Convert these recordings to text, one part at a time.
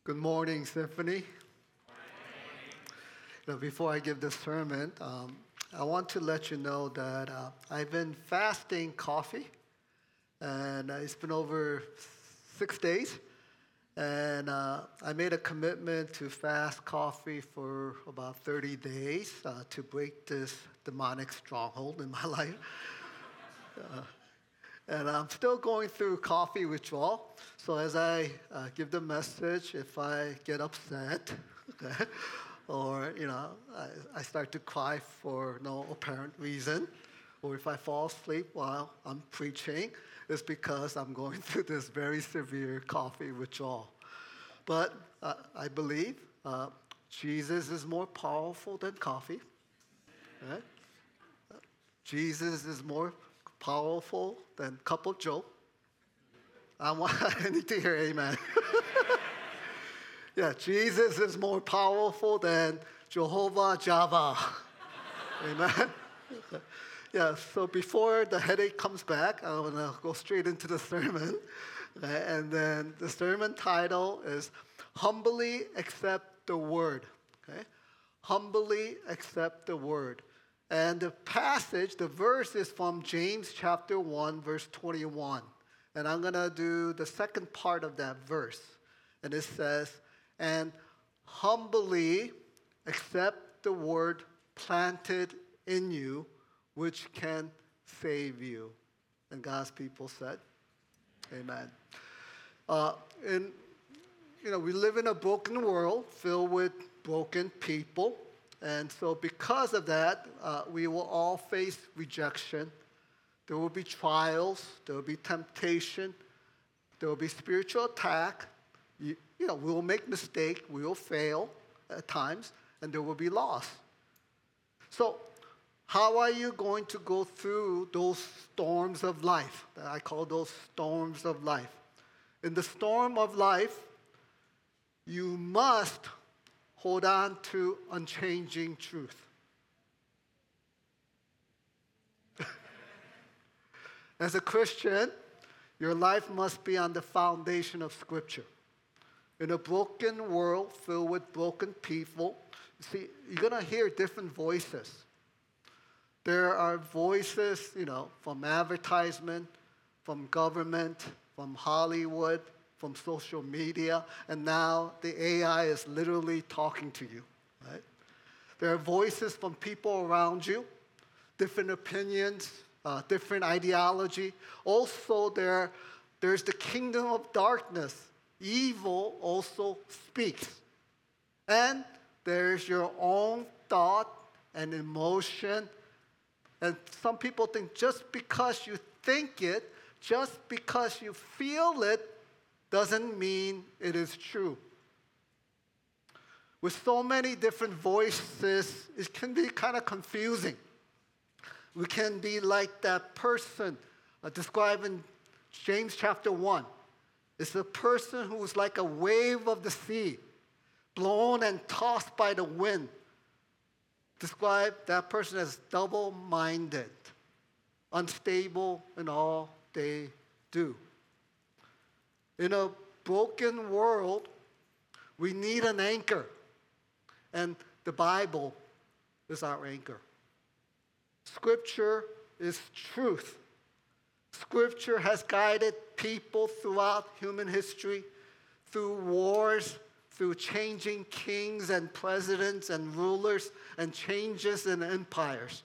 Good morning, Symphony. Before I give this sermon, I want to let you know that I've been fasting coffee, and it's been over 6 days. And I made a commitment to fast coffee for about 30 days to break this demonic stronghold in my life. And I'm still going through coffee withdrawal. So as I give the message, if I get upset, okay, or I start to cry for no apparent reason, or if I fall asleep while I'm preaching, it's because I'm going through this very severe coffee withdrawal. But I believe Jesus is more powerful than coffee. Right? Jesus is more powerful than Cup of Joe. I need to hear amen. Yeah, Jesus is more powerful than Jehovah Jireh. Amen. Yeah, so before the headache comes back, I want to go straight into the sermon. Okay? And then the sermon title is Humbly Accept the Word. Okay? Humbly accept the Word. And the passage, the verse is from James chapter 1, verse 21. And I'm going to do the second part of that verse. And it says, and humbly accept the word planted in you, which can save you. And God's people said, amen. We live in a broken world filled with broken people. And so because of that, we will all face rejection. There will be trials. There will be temptation. There will be spiritual attack. We will make mistakes. We will fail at times. And there will be loss. So how are you going to go through those storms of life? I call those storms of life. In the storm of life, you must hold on to unchanging truth. As a Christian, your life must be on the foundation of Scripture. In a broken world filled with broken people, see, you're going to hear different voices. There are voices, from advertisement, from government, from Hollywood, from social media, and now the AI is literally talking to you, right? There are voices from people around you, different opinions, different ideology. Also, there's the kingdom of darkness. Evil also speaks. And there's your own thought and emotion. And some people think just because you think it, just because you feel it, doesn't mean it is true. With so many different voices, it can be kind of confusing. We can be like that person described in James chapter 1. It's a person who is like a wave of the sea, blown and tossed by the wind. Describe that person as double-minded, unstable in all they do. In a broken world, we need an anchor. And the Bible is our anchor. Scripture is truth. Scripture has guided people throughout human history, through wars, through changing kings and presidents and rulers and changes in empires.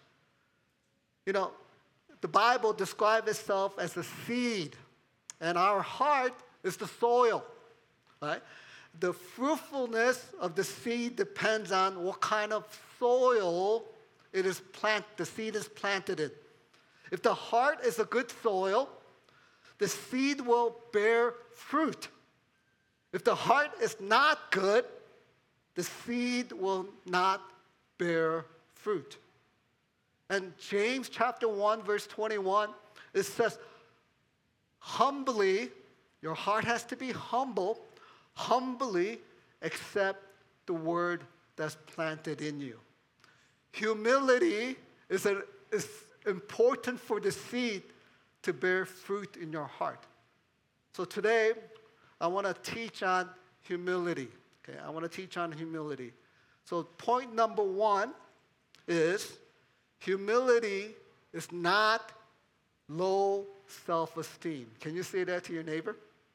The Bible describes itself as a seed, and our heart is the soil, right? The fruitfulness of the seed depends on what kind of soil the seed is planted in. If the heart is a good soil, the seed will bear fruit. If the heart is not good, the seed will not bear fruit. And James chapter 1, verse 21, it says, humbly, your heart has to be humble, humbly accept the word that's planted in you. Humility is important for the seed to bear fruit in your heart. So today, I want to teach on humility. Okay, I want to teach on humility. So point number one is humility is not low self-esteem. Can you say that to your neighbor?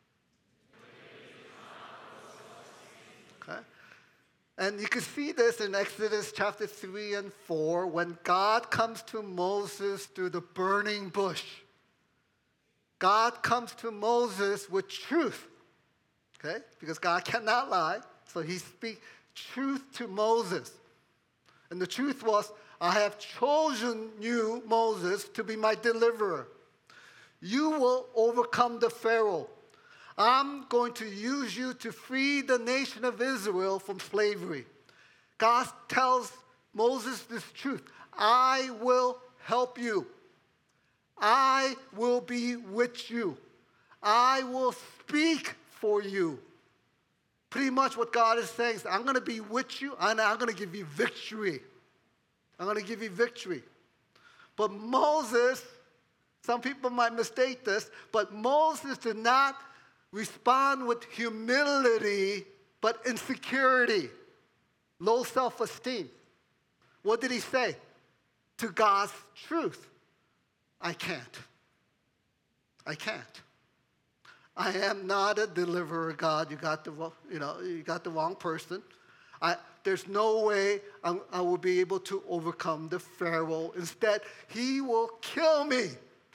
Okay. And you can see this in Exodus chapter 3 and 4 when God comes to Moses through the burning bush. God comes to Moses with truth, okay? Because God cannot lie, so he speaks truth to Moses. And the truth was, I have chosen you, Moses, to be my deliverer. You will overcome the Pharaoh. I'm going to use you to free the nation of Israel from slavery. God tells Moses this truth. I will help you. I will be with you. I will speak for you. Pretty much what God is saying is, I'm going to be with you and I'm going to give you victory. I'm going to give you victory. But Moses, some people might mistake this, but Moses did not respond with humility, but insecurity, low self-esteem. What did he say? To God's truth. I can't. I can't. I am not a deliverer, God. You got the wrong person. There's no way I will be able to overcome the Pharaoh. Instead, he will kill me.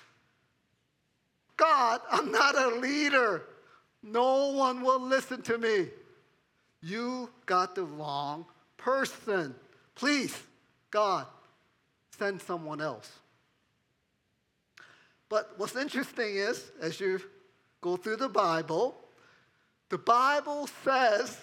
God, I'm not a leader. No one will listen to me. You got the wrong person. Please, God, send someone else. But what's interesting is, as you go through the Bible says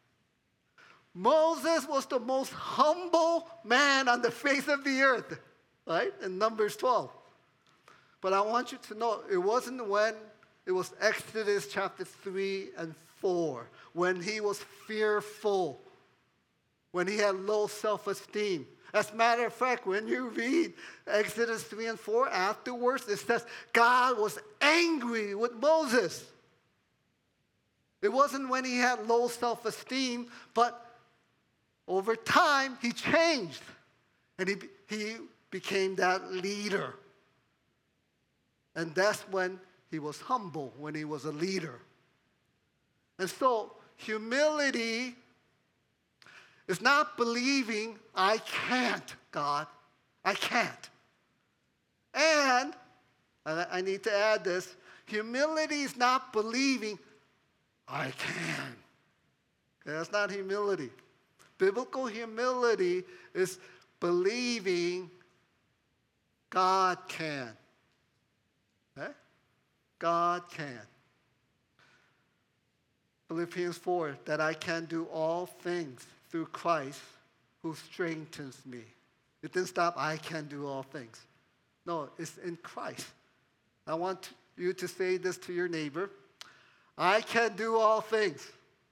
Moses was the most humble man on the face of the earth, right? In Numbers 12. But I want you to know, it wasn't when it was Exodus chapter 3 and 4, when he was fearful, when he had low self-esteem. As a matter of fact, when you read Exodus 3 and 4 afterwards, it says God was angry with Moses. It wasn't when he had low self-esteem, but over time he changed. And he became that leader. And that's when he was humble, when he was a leader. And so humility is not believing, I can't, God. I can't. And I need to add this, humility is not believing, I can. Okay, that's not humility. Biblical humility is believing God can. Okay? God can. Philippians 4, that I can do all things through Christ who strengthens me. It didn't stop, I can do all things. No, it's in Christ. I want you to say this to your neighbor. I can do all things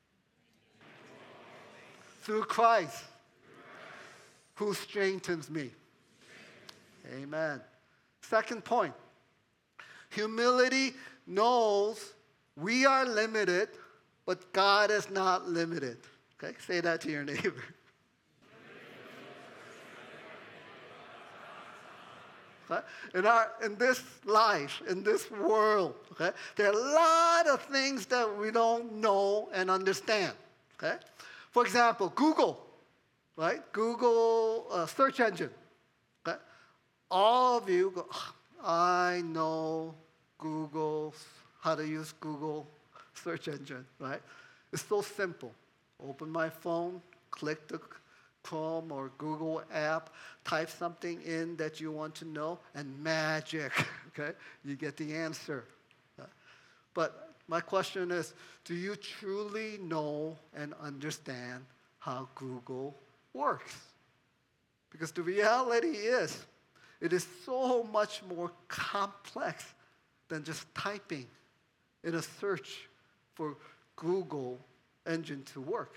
through Christ who strengthens me. Amen. Second point. Humility knows we are limited, but God is not limited. Okay, say that to your neighbor. Okay? In this life, in this world, okay, there are a lot of things that we don't know and understand. Okay? For example, Google, right? Google search engine. Okay? All of you go, I know Google, how to use Google search engine, right? It's so simple. Open my phone, click the Chrome or Google app, type something in that you want to know, and magic, okay? You get the answer. But my question is, do you truly know and understand how Google works? Because the reality is, it is so much more complex than just typing in a search for Google engine to work.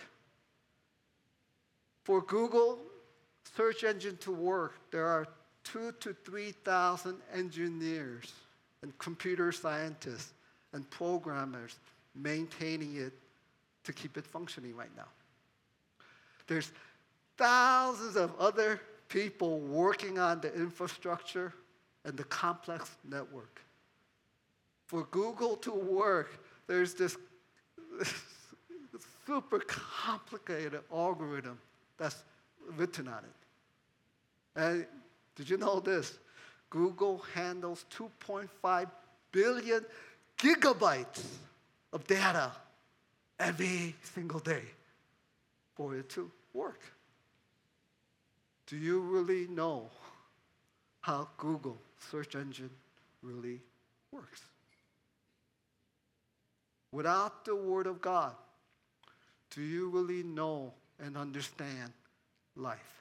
For Google search engine to work, there are 2,000 to 3,000 engineers and computer scientists and programmers maintaining it to keep it functioning right now. There's thousands of other people working on the infrastructure and the complex network. For Google to work, there's this super complicated algorithm that's written on it. And did you know this? Google handles 2.5 billion gigabytes of data every single day for it to work. Do you really know how Google search engine really works? Without the Word of God, do you really know and understand life?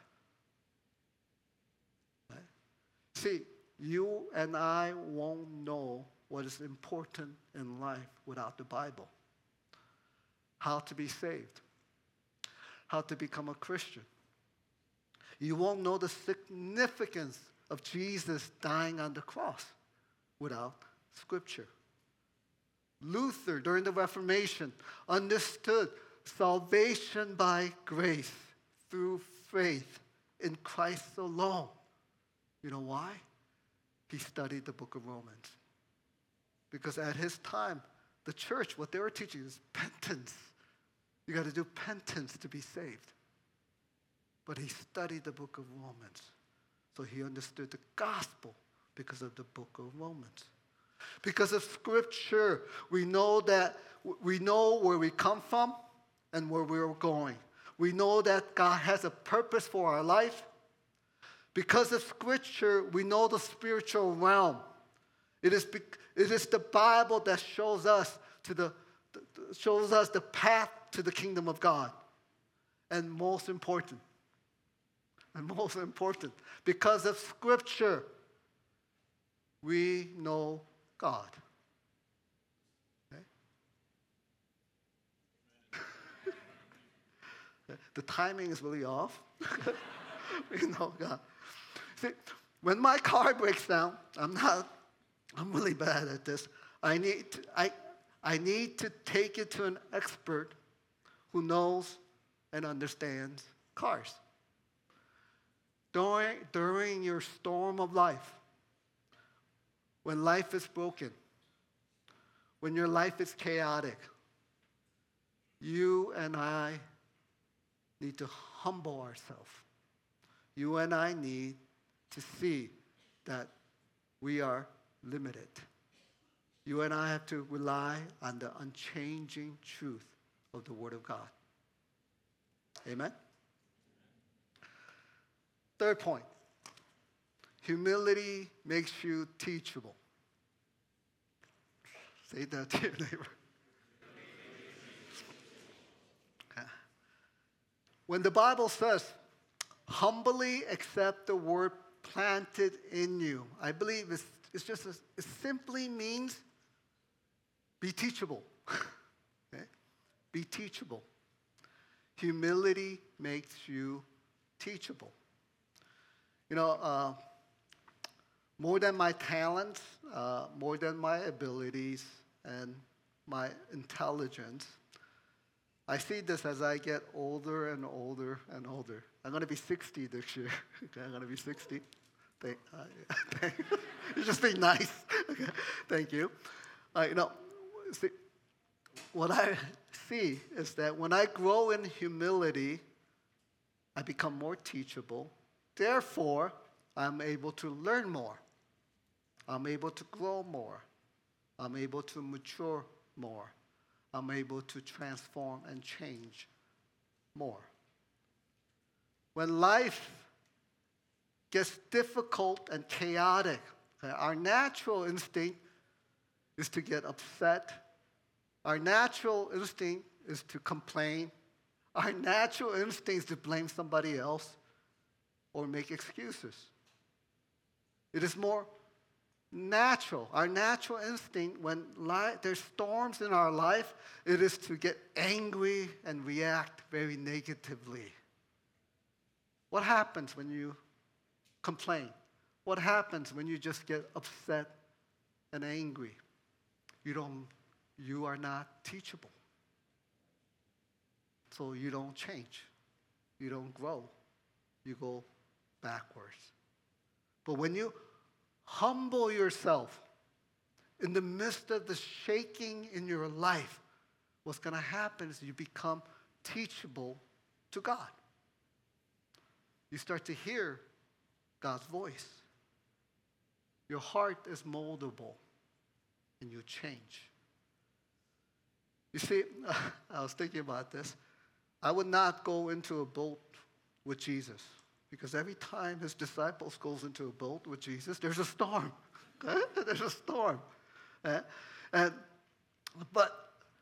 Right? See, you and I won't know what is important in life without the Bible. How to be saved. How to become a Christian. You won't know the significance of Jesus dying on the cross without Scripture. Luther, during the Reformation, understood salvation by grace through faith in Christ alone. You know why? He studied the book of Romans. Because at his time, the church, what they were teaching is penance. You got to do penance to be saved. But he studied the book of Romans. So he understood the gospel because of the book of Romans. Because of Scripture, we know where we come from and where we're going. We know that God has a purpose for our life. Because of Scripture, we know the spiritual realm. It is the Bible that shows us the path to the kingdom of God. And most important, because of Scripture, we know God. Okay? The timing is really off. We know God. See, when my car breaks down, I'm really bad at this. I need to take it to an expert who knows and understands cars. During your storm of life, when life is broken, when your life is chaotic, you and I need to humble ourselves. You and I need to see that we are limited. You and I have to rely on the unchanging truth of the Word of God. Amen? Third point, humility makes you teachable. Say that to your neighbor. Okay. When the Bible says, humbly accept the word planted in you, I believe it simply means be teachable. Okay? Be teachable. Humility makes you teachable. You know, more than my talents, more than my abilities and my intelligence, I see this as I get older and older and older. I'm going to be 60 this year. Okay, I'm going to be 60. You're just being nice. Okay, thank you. See, what I see is that when I grow in humility, I become more teachable. Therefore, I'm able to learn more. I'm able to grow more. I'm able to mature more. I'm able to transform and change more. When life gets difficult and chaotic, okay, our natural instinct is to get upset. Our natural instinct is to complain. Our natural instinct is to blame somebody else or make excuses. It is more natural. Our natural instinct when there's storms in our life, it is to get angry and react very negatively. What happens when you complain? What happens when you just get upset and angry? You are not teachable. So you don't change. You don't grow. You go backwards. But when you humble yourself in the midst of the shaking in your life, what's going to happen is you become teachable to God. You start to hear God's voice. Your heart is moldable, and you change. You see, I was thinking about this. I would not go into a boat with Jesus, because every time his disciples goes into a boat with Jesus, there's a storm. Okay? There's a storm. But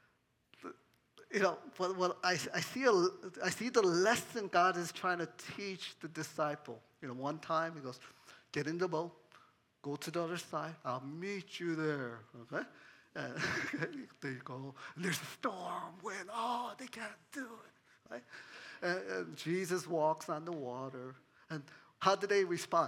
what I see the lesson God is trying to teach the disciple. One time he goes, get in the boat, go to the other side. I'll meet you there. Okay? And there you go. And there's a storm, wind. Oh, they can't do it. Right? And Jesus walks on the water. And how do they respond?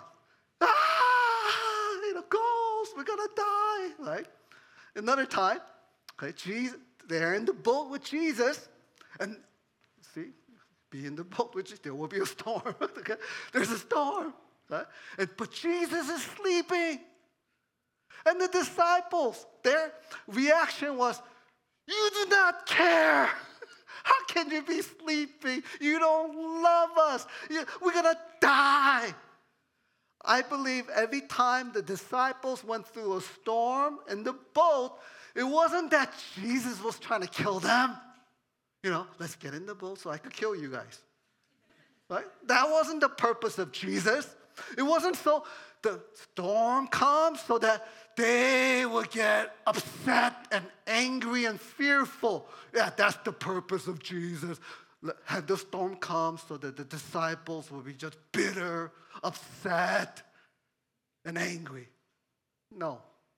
Ghost, we're gonna die. Right? Another time, okay, they're in the boat with Jesus, and see, be in the boat with Jesus, there will be a storm. Okay? There's a storm. Right? But Jesus is sleeping. And the disciples, their reaction was, you do not care. How can you be sleeping? You don't love us. We're going to die. I believe every time the disciples went through a storm in the boat, it wasn't that Jesus was trying to kill them. Let's get in the boat so I could kill you guys. Right? That wasn't the purpose of Jesus. It wasn't so the storm comes so that they would get upset and angry and fearful. Yeah, that's the purpose of Jesus. Had the storm come so that the disciples would be just bitter, upset, and angry. No.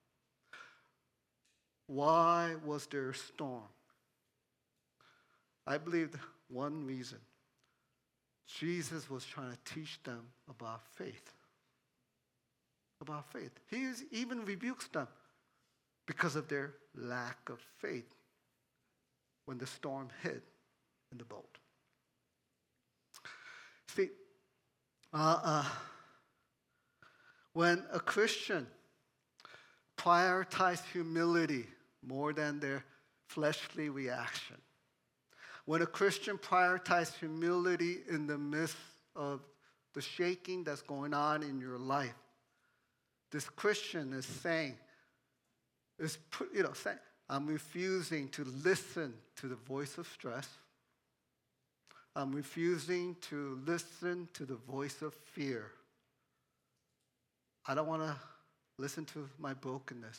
Why was there a storm? I believe one reason. Jesus was trying to teach them about faith. About faith. He even rebukes them because of their lack of faith when the storm hit in the boat. See, when a Christian prioritizes humility more than their fleshly reaction, when a Christian prioritizes humility in the midst of the shaking that's going on in your life, this Christian is saying, I'm refusing to listen to the voice of stress. I'm refusing to listen to the voice of fear. I don't want to listen to my brokenness.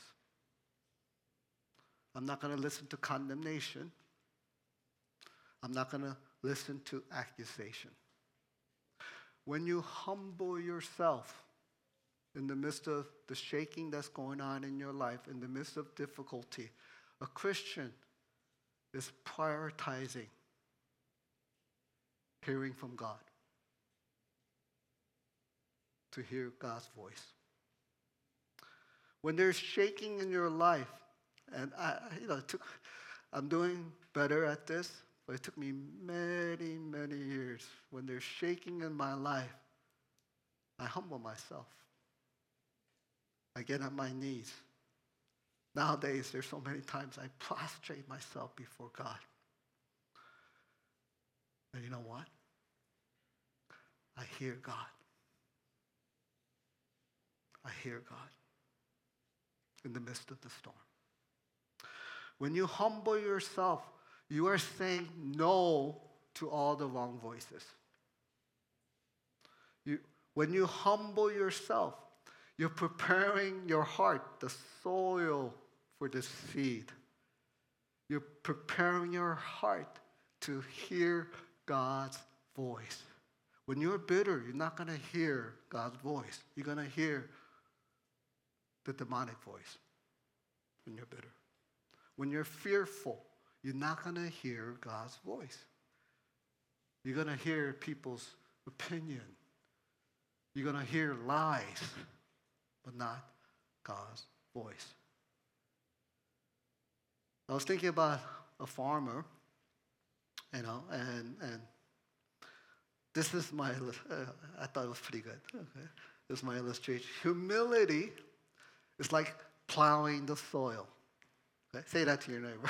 I'm not going to listen to condemnation. I'm not going to listen to accusation. When you humble yourself in the midst of the shaking that's going on in your life, in the midst of difficulty, a Christian is prioritizing hearing from God, to hear God's voice. When there's shaking in your life, and I'm doing better at this, but it took me many, many years. When there's shaking in my life, I humble myself. I get on my knees. Nowadays, there's so many times I prostrate myself before God. And you know what? I hear God. I hear God in the midst of the storm. When you humble yourself, you are saying no to all the wrong voices. When you humble yourself, you're preparing your heart, the soil for the seed. You're preparing your heart to hear God's voice. When you're bitter, you're not going to hear God's voice. You're going to hear the demonic voice when you're bitter. When you're fearful, you're not going to hear God's voice. You're going to hear people's opinion. You're going to hear lies, but not God's voice. I was thinking about a farmer and this is my, I thought it was pretty good. Okay. This is my illustration. Humility is like plowing the soil. Okay? Say that to your neighbor.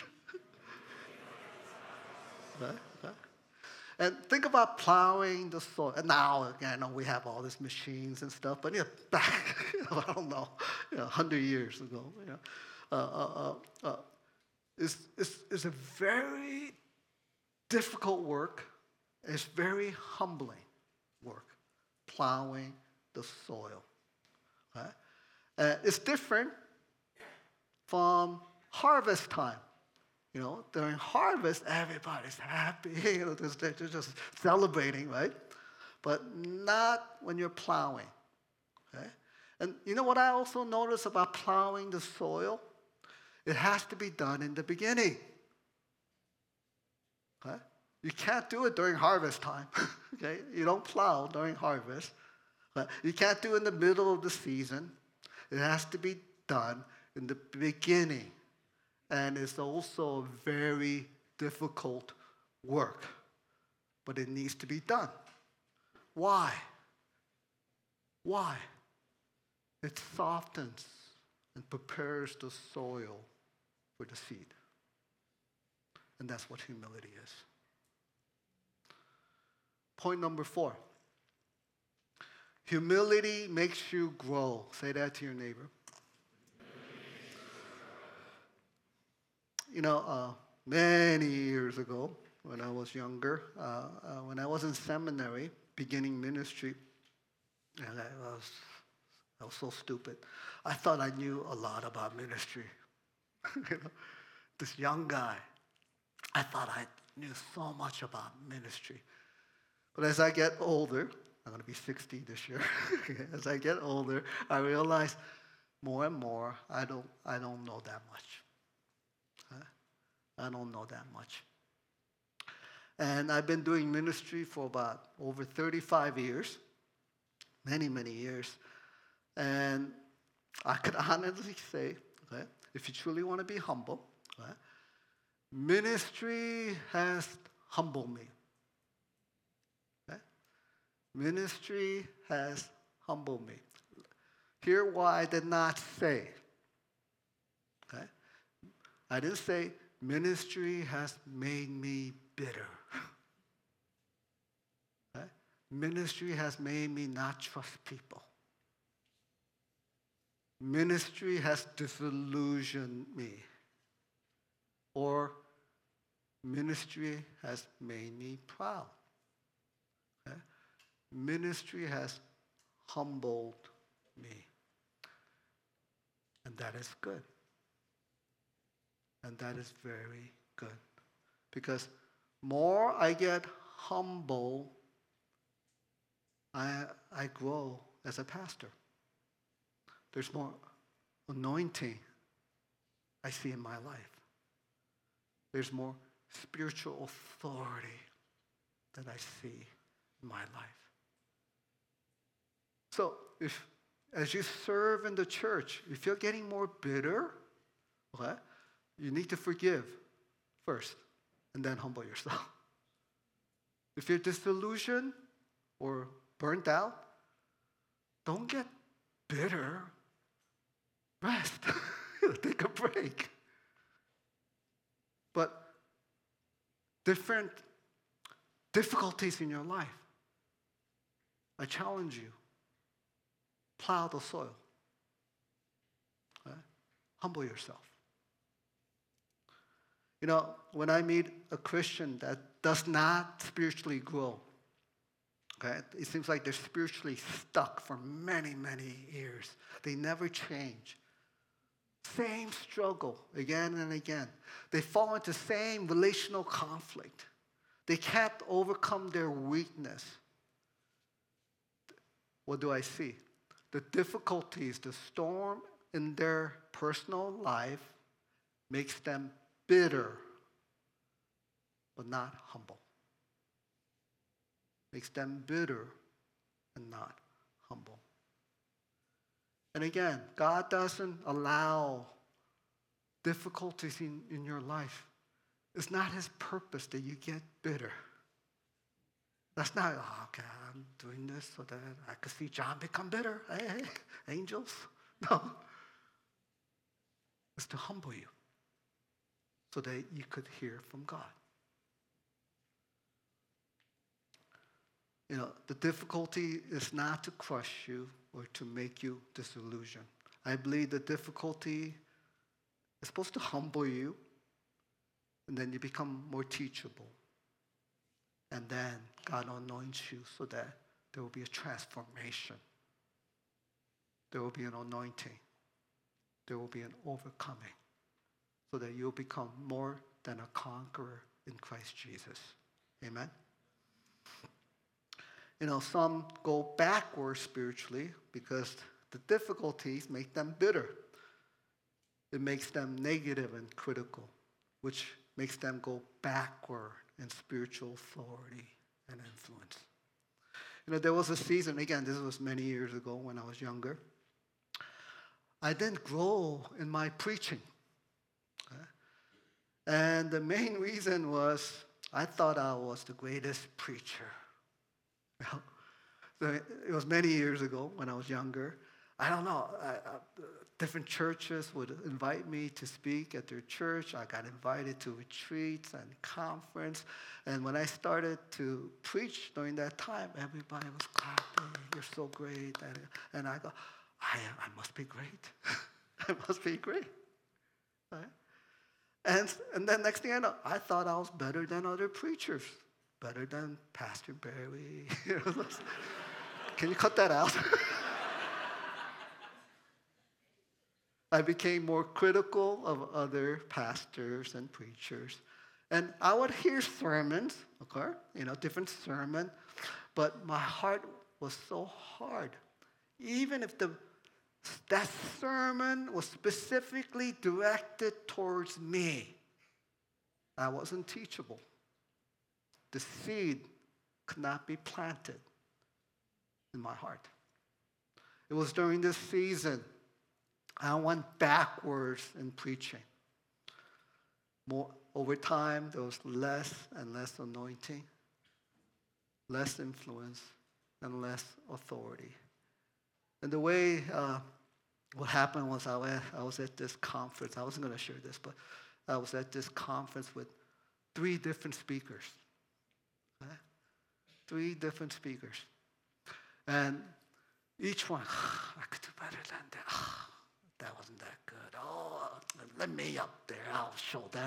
Okay? Okay? And think about plowing the soil. And now, again, I know we have all these machines and stuff, but back, I don't know, 100 years ago, it's a very difficult work. It's very humbling work, plowing the soil. Okay? It's different from harvest time. During harvest, everybody's happy. They're just celebrating, right? But not when you're plowing. Okay? And you know what I also notice about plowing the soil? It has to be done in the beginning. Okay? You can't do it during harvest time. Okay? You don't plow during harvest. You can't do it in the middle of the season. It has to be done in the beginning. And it's also very difficult work. But it needs to be done. Why? Why? It softens and prepares the soil for the seed. And that's what humility is. Point number 4. Humility makes you grow. Say that to your neighbor. Many years ago, when I was younger, when I was in seminary, beginning ministry, and I was so stupid. I thought I knew a lot about ministry. This young guy, I thought I knew so much about ministry. But as I get older, I'm going to be 60 this year. As I get older, I realize more and more I don't know that much. I don't know that much. And I've been doing ministry for about over 35 years, many, many years. And I could honestly say, okay, if you truly want to be humble, okay, ministry has humbled me. Okay? Ministry has humbled me. Hear why I did not say. Okay? I didn't say, ministry has made me bitter. Okay? Ministry has made me not trust people. Ministry has disillusioned me. Or ministry has made me proud. Okay? Ministry has humbled me. And that is good. And that is very good. Because more I get humble, I grow as a pastor. There's more anointing I see in my life. There's more spiritual authority that I see in my life. So as you serve in the church, if you're getting more bitter, okay, you need to forgive first and then humble yourself. If you're disillusioned or burnt out, don't get bitter. Rest. Take a break. But different difficulties in your life, I challenge you. Plow the soil. Okay? Humble yourself. When I meet a Christian that does not spiritually grow, okay, it seems like they're spiritually stuck for many, many years. They never change. Same struggle again and again. They fall into same relational conflict. They can't overcome their weakness. What do I see? The difficulties, the storm in their personal life makes them bitter, but not humble. Makes them bitter and not humble. And again, God doesn't allow difficulties in your life It's not his purpose that you get bitter. That's not, oh, okay, I'm doing this so that I could see John become bitter. Hey, angels. No. It's to humble you so that you could hear from God. The difficulty is not to crush you or to make you disillusioned. I believe the difficulty is supposed to humble you, and then you become more teachable. And then God anoints you so that there will be a transformation. There will be an anointing. There will be an overcoming so that you'll become more than a conqueror in Christ Jesus. Amen? Some go backwards spiritually because the difficulties make them bitter. It makes them negative and critical, which makes them go backward in spiritual authority and influence. There was a season, again, this was many years ago when I was younger. I didn't grow in my preaching. And the main reason was I thought I was the greatest preacher. So it was many years ago when I was younger. I don't know. Different churches would invite me to speak at their church. I got invited to retreats and conference. And when I started to preach during that time, everybody was clapping. You're so great. And I go, I must be great. I must be great. Right? And then next thing I know, I thought I was better than other preachers, better than Pastor Barry. Can you cut that out? I became more critical of other pastors and preachers. And I would hear sermons, okay, different sermon, but my heart was so hard. Even if that sermon was specifically directed towards me, I wasn't teachable. The seed could not be planted in my heart. It was during this season I went backwards in preaching. Over time, there was less and less anointing, less influence, and less authority. And the way what happened was I was at this conference. I wasn't going to share this, but I was at this conference with 3 different speakers. Okay? 3 different speakers. And each one, I could do better than that. That wasn't that good. Oh, let me up there. I'll show them,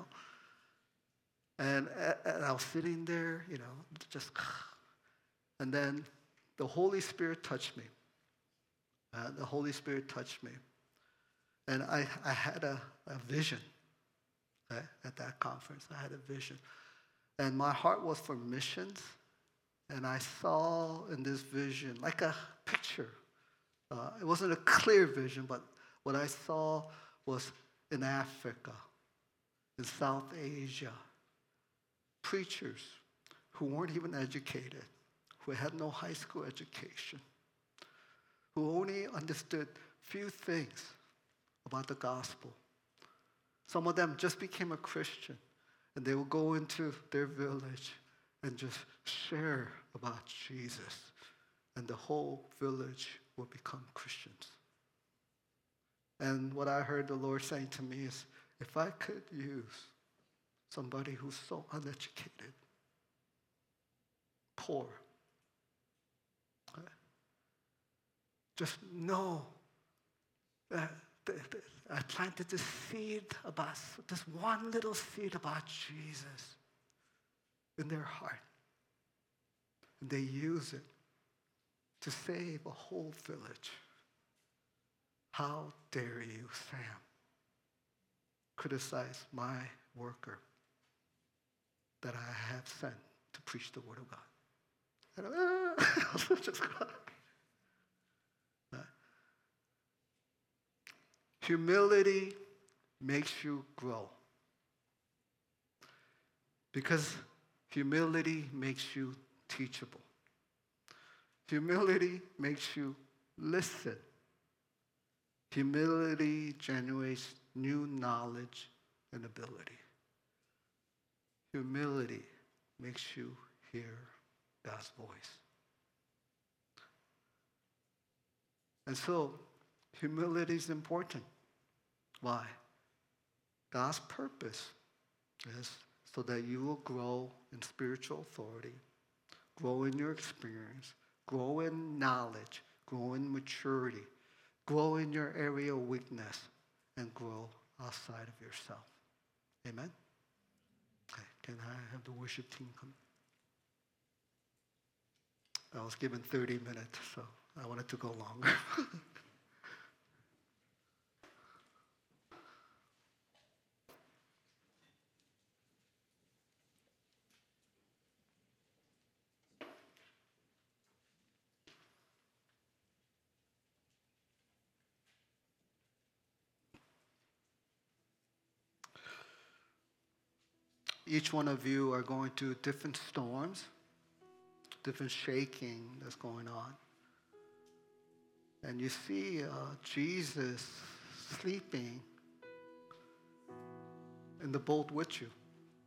And I was sitting there, just, and then the Holy Spirit touched me. The Holy Spirit touched me. And I had a vision at that conference. I had a vision. And my heart was for missions. And I saw in this vision, like a picture. It wasn't a clear vision, but what I saw was in Africa, in South Asia, preachers who weren't even educated, who had no high school education, who only understood few things about the gospel. Some of them just became a Christian, and they would go into their village and just share about Jesus, and the whole village would become Christians. And what I heard the Lord saying to me is, if I could use somebody who's so uneducated, poor, just know that I planted this seed about, this one little seed about Jesus in their heart. And they use it to save a whole village. How dare you, Sam, criticize my worker that I have sent to preach the word of God? And I was just crying. Humility makes you grow. Because humility makes you teachable. Humility makes you listen. Humility generates new knowledge and ability. Humility makes you hear God's voice. And so, humility is important. Why? God's purpose is so that you will grow in spiritual authority, grow in your experience, grow in knowledge, grow in maturity, grow in your area of weakness, and grow outside of yourself. Amen? Okay, can I have the worship team come? I was given 30 minutes, so I wanted to go longer. Each one of you are going through different storms, different shaking that's going on. And you see Jesus sleeping in the boat with you.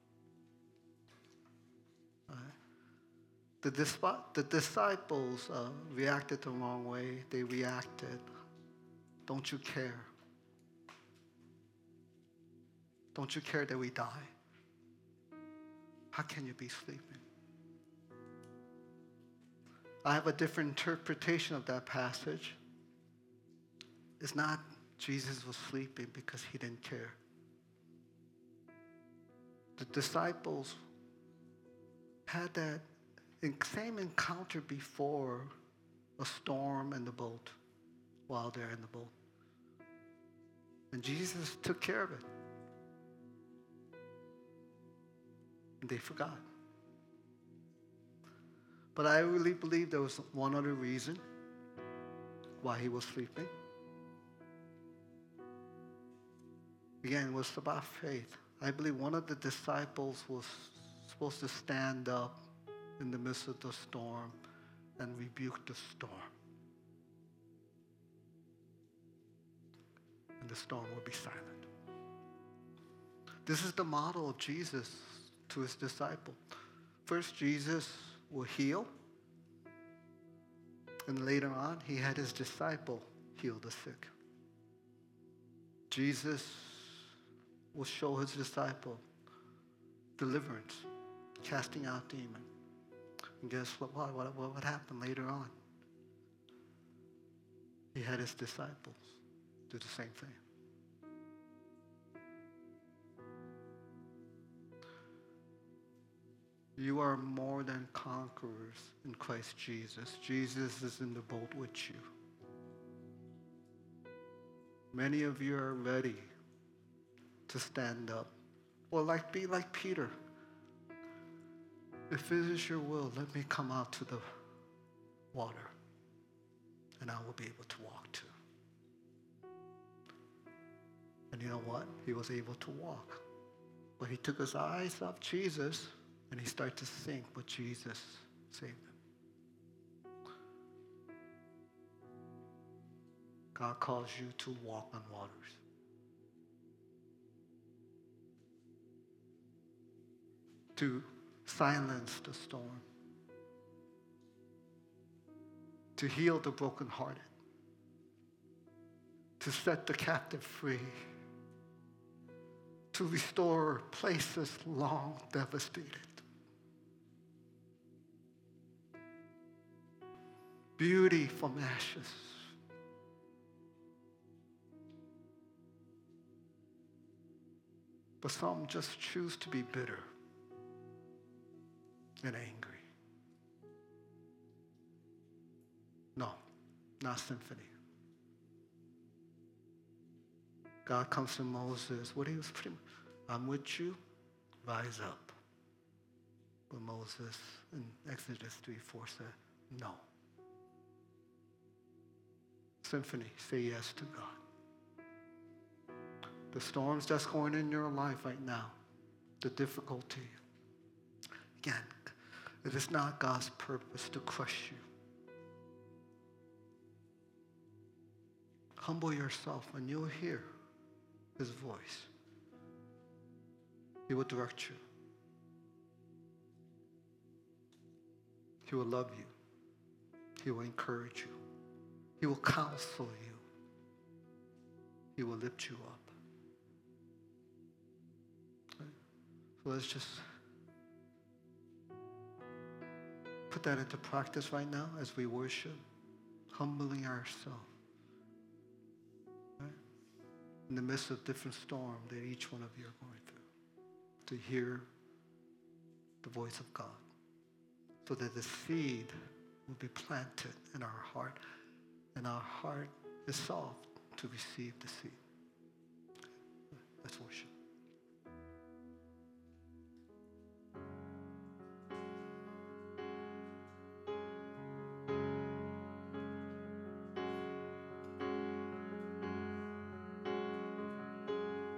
The disciples reacted the wrong way. They reacted, "Don't you care? Don't you care that we die? How can you be sleeping?" I have a different interpretation of that passage. It's not Jesus was sleeping because he didn't care. The disciples had that same encounter before a storm in the boat while they're in the boat. And Jesus took care of it. And they forgot. But I really believe there was one other reason why he was sleeping. Again, it was about faith. I believe one of the disciples was supposed to stand up in the midst of the storm and rebuke the storm. And the storm will be silent. This is the model of Jesus to his disciple. First, Jesus will heal. And later on, he had his disciple heal the sick. Jesus will show his disciple deliverance, casting out demons. And guess what happened later on? He had his disciples do the same thing. You are more than conquerors in Christ Jesus. Jesus is in the boat with you. Many of you are ready to stand up. Or be like Peter. If it is your will, let me come out to the water, and I will be able to walk too. And you know what? He was able to walk. But he took his eyes off Jesus, and he started to sink, but Jesus saved him. God calls you to walk on waters. To silence the storm. To heal the brokenhearted. To set the captive free. To restore places long devastated. Beauty from ashes. But some just choose to be bitter and angry. No, not symphony. God comes to Moses. What he was pretty much, I'm with you, rise up. But Moses in Exodus 3:4 said, no. Symphony, say yes to God. The storms that's going in your life right now, the difficulty. Again, it is not God's purpose to crush you. Humble yourself and you'll hear his voice. He will direct you. He will love you. He will encourage you. He will counsel you. He will lift you up. So let's just put that into practice right now as we worship, humbling ourselves. Right? In the midst of different storms that each one of you are going through, to hear the voice of God, so that the seed will be planted in our heart, and our heart is soft to receive the seed.